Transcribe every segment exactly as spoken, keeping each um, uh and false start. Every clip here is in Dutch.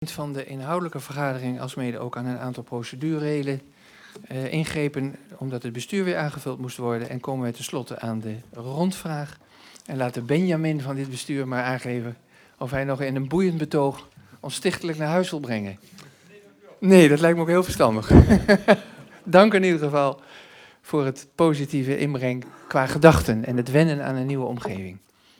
Van de inhoudelijke vergadering alsmede ook aan een aantal procedurele uh, ingrepen, omdat het bestuur weer aangevuld moest worden. En komen we tenslotte aan de rondvraag. En laat de Benjamin van dit bestuur maar aangeven of hij nog in een boeiend betoog ons stichtelijk naar huis wil brengen. Nee, dat lijkt me ook heel verstandig. Dank in ieder geval voor het positieve inbreng qua gedachten en het wennen aan een nieuwe omgeving.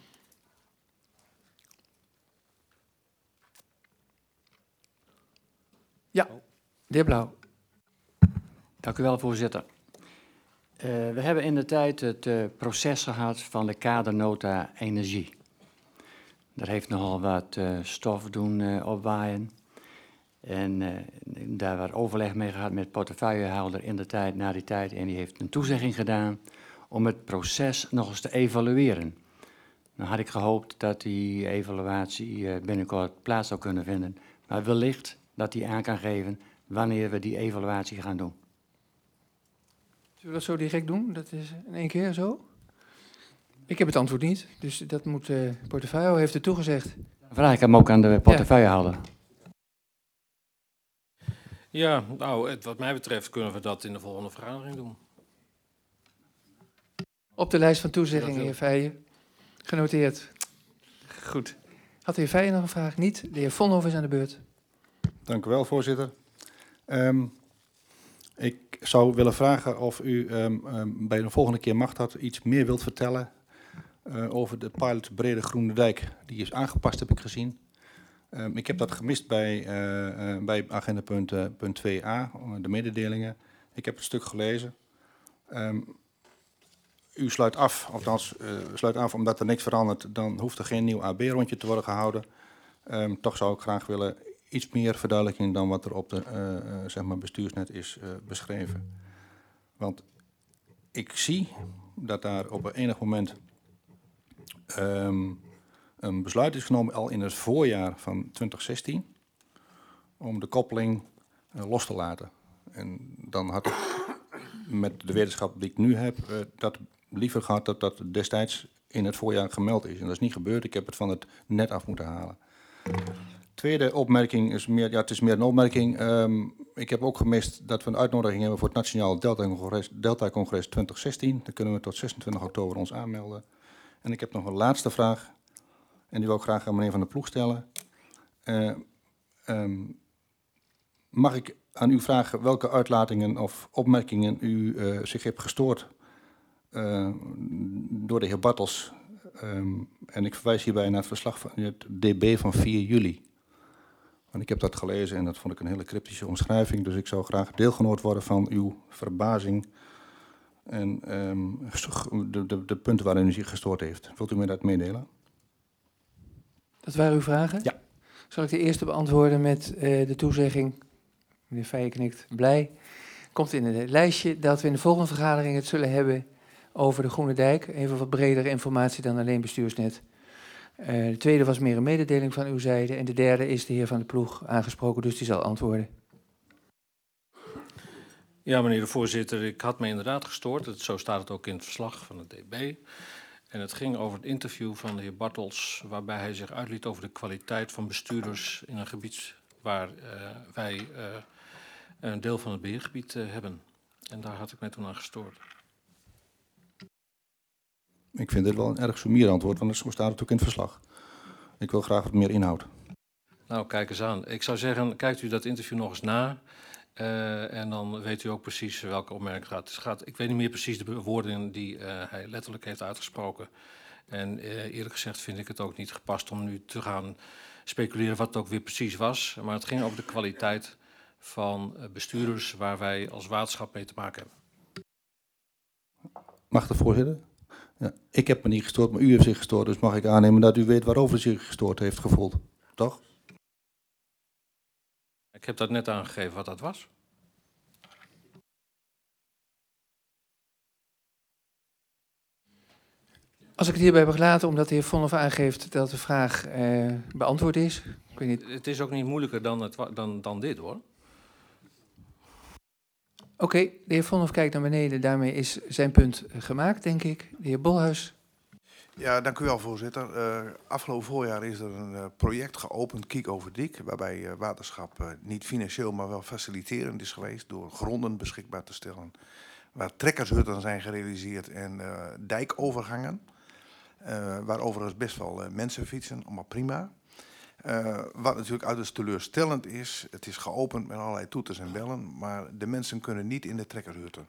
Ja, de heer Blauw. Dank u wel, voorzitter. Uh, we hebben in de tijd het uh, proces gehad van de kadernota energie. Daar heeft nogal wat uh, stof doen uh, opwaaien. En uh, daar werd overleg mee gehad met portefeuillehouder in de tijd, na die tijd. En die heeft een toezegging gedaan om het proces nog eens te evalueren. Dan had ik gehoopt dat die evaluatie uh, binnenkort plaats zou kunnen vinden. Maar wellicht dat hij aan kan geven wanneer we die evaluatie gaan doen. Zullen we dat zo direct doen? Dat is in één keer zo? Ik heb het antwoord niet, dus dat moet de uh, portefeuille heeft het toegezegd. Dan vraag ik hem ook aan de portefeuillehouder. Ja, nou, het, wat mij betreft kunnen we dat in de volgende vergadering doen. Op de lijst van toezeggingen, heer Feijen. Genoteerd. Goed. Had de heer Feijen nog een vraag? Niet. De heer Vonhoff is aan de beurt. Dank u wel, voorzitter. Um, ik zou willen vragen of u um, um, bij de volgende keer Magdat iets meer wilt vertellen uh, over de pilot Brede Groene Dijk. Die is aangepast, heb ik gezien. Um, ik heb dat gemist bij, uh, uh, bij agenda punt, uh, punt twee a, de mededelingen. Ik heb het stuk gelezen. Um, u sluit af, althans uh, sluit af omdat er niks verandert, dan hoeft er geen nieuw A B-rondje te worden gehouden. Um, toch zou ik graag willen iets meer verduidelijking dan wat er op de uh, uh, zeg maar bestuursnet is uh, beschreven. Want ik zie dat daar op een enig moment um, een besluit is genomen al in het voorjaar van twintig zestien om de koppeling uh, los te laten. En dan had ik met de wetenschap die ik nu heb, uh, dat liever gehad dat dat destijds in het voorjaar gemeld is. En dat is niet gebeurd. Ik heb het van het net af moeten halen. Tweede opmerking is meer, ja, het is meer een opmerking. Um, ik heb ook gemist dat we een uitnodiging hebben voor het Nationaal Delta-congres, Delta-congres twintig zestien. Dan kunnen we tot zesentwintig oktober ons aanmelden. En ik heb nog een laatste vraag. En die wil ik graag aan meneer Van der Ploeg stellen. Uh, um, mag ik aan u vragen welke uitlatingen of opmerkingen u uh, zich heeft gestoord uh, door de heer Bartels? Um, en ik verwijs hierbij naar het verslag van het D B van vier juli. Want ik heb dat gelezen en dat vond ik een hele cryptische omschrijving. Dus ik zou graag deelgenoot worden van uw verbazing en um, de, de, de punten waarin u zich gestoord heeft. Wilt u mij dat meedelen? Dat waren uw vragen? Ja. Zal ik de eerste beantwoorden met uh, de toezegging? Meneer Feijen knikt blij. Komt in het lijstje dat we in de volgende vergadering het zullen hebben over de Groene Dijk. Even wat bredere informatie dan alleen bestuursnet. Uh, de tweede was meer een mededeling van uw zijde. En de derde is de heer Van der Ploeg aangesproken, dus die zal antwoorden. Ja, meneer de voorzitter, ik had me inderdaad gestoord. Het, zo staat het ook in het verslag van het D B. En het ging over het interview van de heer Bartels, waarbij hij zich uitliet over de kwaliteit van bestuurders in een gebied waar uh, wij uh, een deel van het beheergebied uh, hebben. En daar had ik mij toen aan gestoord. Ik vind dit wel een erg sumier antwoord, want zo staat het ook in het verslag. Ik wil graag wat meer inhoud. Nou, kijk eens aan. Ik zou zeggen, kijkt u dat interview nog eens na. Uh, en dan weet u ook precies welke opmerking het gaat. Het gaat. Ik weet niet meer precies de woorden die uh, hij letterlijk heeft uitgesproken. En uh, eerlijk gezegd vind ik het ook niet gepast om nu te gaan speculeren wat het ook weer precies was. Maar het ging over de kwaliteit van uh, bestuurders waar wij als waterschap mee te maken hebben. Mag de voorzitter? Ja, ik heb me niet gestoord, maar u heeft zich gestoord. Dus mag ik aannemen dat u weet waarover u zich gestoord heeft gevoeld. Toch? Ik heb dat net aangegeven wat dat was. Als ik het hierbij heb gelaten, omdat de heer Vonhoff aangeeft dat de vraag uh, beantwoord is. Ik weet niet. Het is ook niet moeilijker dan, het, dan, dan dit, hoor. Oké, okay, de heer Vonhoff kijkt naar beneden. Daarmee is zijn punt gemaakt, denk ik. De heer Bolhuis. Ja, dank u wel, voorzitter. Uh, afgelopen voorjaar is er een uh, project geopend, Kiek over Dik, waarbij uh, waterschap uh, niet financieel, maar wel faciliterend is geweest door gronden beschikbaar te stellen, waar trekkershutten zijn gerealiseerd en uh, dijkovergangen, uh, waar overigens best wel uh, mensen fietsen, allemaal prima. Uh, wat natuurlijk uiterst teleurstellend is, het is geopend met allerlei toeters en bellen, maar de mensen kunnen niet in de trekkershutten.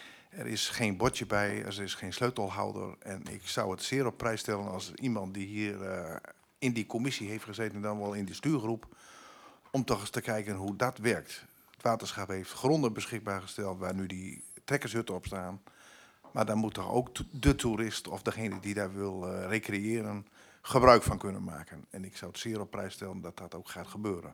Er is geen bordje bij, er is geen sleutelhouder. En ik zou het zeer op prijs stellen als iemand die hier uh, in die commissie heeft gezeten, dan wel in die stuurgroep, om toch eens te kijken hoe dat werkt. Het waterschap heeft gronden beschikbaar gesteld waar nu die trekkershutten op staan. Maar dan moet toch ook de toerist of degene die daar wil uh, recreëren gebruik van kunnen maken. En ik zou het zeer op prijs stellen dat dat ook gaat gebeuren.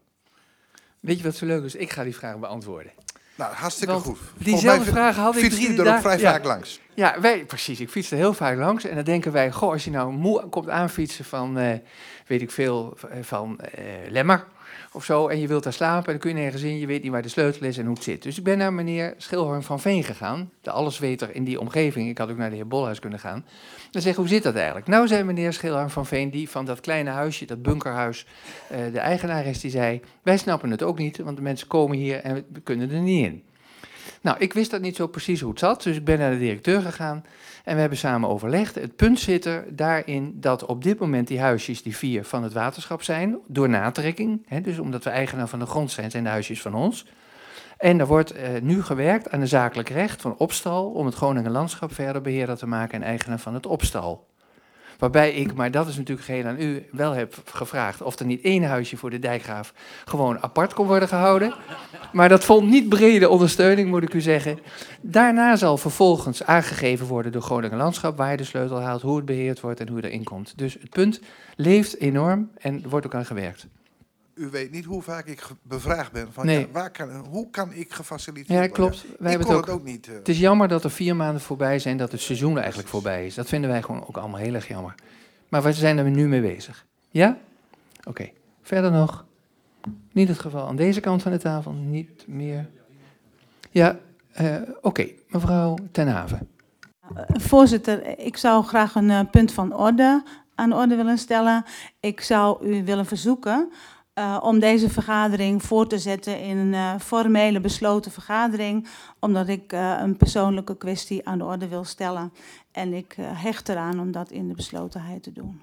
Weet je wat zo leuk is? Ik ga die vraag beantwoorden. Nou, hartstikke Want goed. Diezelfde vragen had ik fiets drie u er ook dagen- vrij ja. vaak langs. Ja, wij, precies. Ik fiets er heel vaak langs. En dan denken wij, goh, als je nou moe komt aanfietsen van, uh, weet ik veel, van uh, Lemmer of zo, en je wilt daar slapen, dan kun je nergens in, je weet niet waar de sleutel is en hoe het zit. Dus ik ben naar meneer Schilhorn van Veen gegaan, de allesweter in die omgeving. Ik had ook naar de heer Bolhuis kunnen gaan. Dan zeg ik, hoe zit dat eigenlijk? Nou, zei meneer Schilhorn van Veen, die van dat kleine huisje, dat bunkerhuis, uh, de eigenaar is, die zei, wij snappen het ook niet, want de mensen komen hier en we kunnen er niet in. Nou, ik wist dat niet zo precies hoe het zat, dus ik ben naar de directeur gegaan en we hebben samen overlegd. Het punt zit er daarin dat op dit moment die huisjes, die vier, van het waterschap zijn, door natrekking. Hè, dus omdat we eigenaar van de grond zijn, zijn de huisjes van ons. En er wordt uh, nu gewerkt aan een zakelijk recht van opstal om het Groninger Landschap verder beheerder te maken en eigenaar van het opstal. Waarbij ik, maar dat is natuurlijk geheel aan u, wel heb gevraagd of er niet één huisje voor de dijkgraaf gewoon apart kon worden gehouden. Maar dat vond niet brede ondersteuning, moet ik u zeggen. Daarna zal vervolgens aangegeven worden door Groninger Landschap waar je de sleutel haalt, hoe het beheerd wordt en hoe je erin komt. Dus het punt leeft enorm en er wordt ook aan gewerkt. U weet niet hoe vaak ik ge- bevraagd ben van Nee. ja, waar kan, hoe kan ik gefaciliteerd Ja, worden? klopt. Wij ik hebben kon het het ook. ook niet. Uh, Het is jammer dat er vier maanden voorbij zijn, dat het seizoen eigenlijk voorbij is. Dat vinden wij gewoon ook allemaal heel erg jammer. Maar we zijn er nu mee bezig. Ja? Oké. Okay. Verder nog? Niet het geval aan deze kant van de tafel, niet meer. Ja, uh, oké. Okay. Mevrouw Ten Haven. Uh, voorzitter, ik zou graag een uh, punt van orde aan de orde willen stellen. Ik zou u willen verzoeken uh, om deze vergadering voor te zetten in een uh, formele besloten vergadering, omdat ik uh, een persoonlijke kwestie aan de orde wil stellen. En ik uh, hecht eraan om dat in de beslotenheid te doen.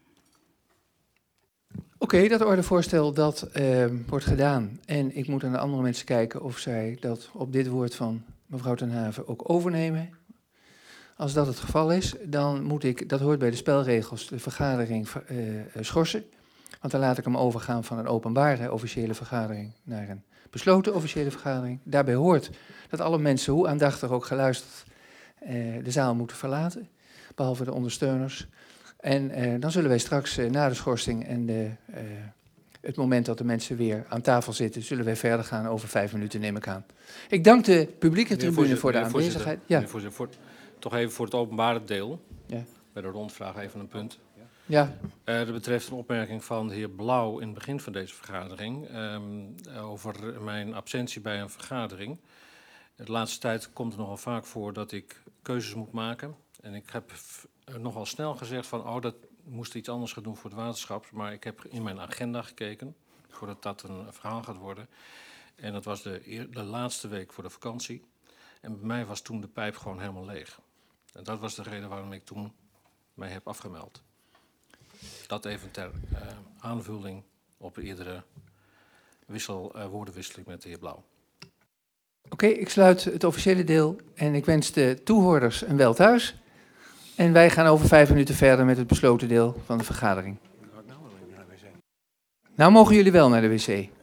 Oké, okay, dat ordevoorstel dat uh, wordt gedaan. En ik moet aan de andere mensen kijken of zij dat op dit woord van mevrouw Ten Haven ook overnemen. Als dat het geval is, dan moet ik, dat hoort bij de spelregels, de vergadering uh, schorsen. Want dan laat ik hem overgaan van een openbare officiële vergadering naar een besloten officiële vergadering. Daarbij hoort dat alle mensen, hoe aandachtig ook geluisterd, uh, de zaal moeten verlaten. Behalve de ondersteuners. En uh, dan zullen wij straks uh, na de schorsing en de, uh, het moment dat de mensen weer aan tafel zitten, zullen wij verder gaan over vijf minuten, neem ik aan. Ik dank de publieke tribune voor de aanwezigheid. Ja. Voorzitter, voor, toch even voor het openbare deel. Ja. Bij de rondvraag even een punt. Ja. Uh, dat betreft een opmerking van de heer Blauw in het begin van deze vergadering um, over mijn absentie bij een vergadering. De laatste tijd komt het nogal vaak voor dat ik keuzes moet maken. En ik heb nogal snel gezegd van, oh, dat moest iets anders gaan doen voor het waterschap. Maar ik heb in mijn agenda gekeken, voordat dat een verhaal gaat worden. En dat was de, eer, de laatste week voor de vakantie. En bij mij was toen de pijp gewoon helemaal leeg. En dat was de reden waarom ik toen mij heb afgemeld. Dat even ter uh, aanvulling op de eerdere wissel, uh, woordenwisseling met de heer Blauw. Oké, okay, ik sluit het officiële deel en ik wens de toehoorders een wel thuis. En wij gaan over vijf minuten verder met het besloten deel van de vergadering. Nou mogen jullie wel naar de wc.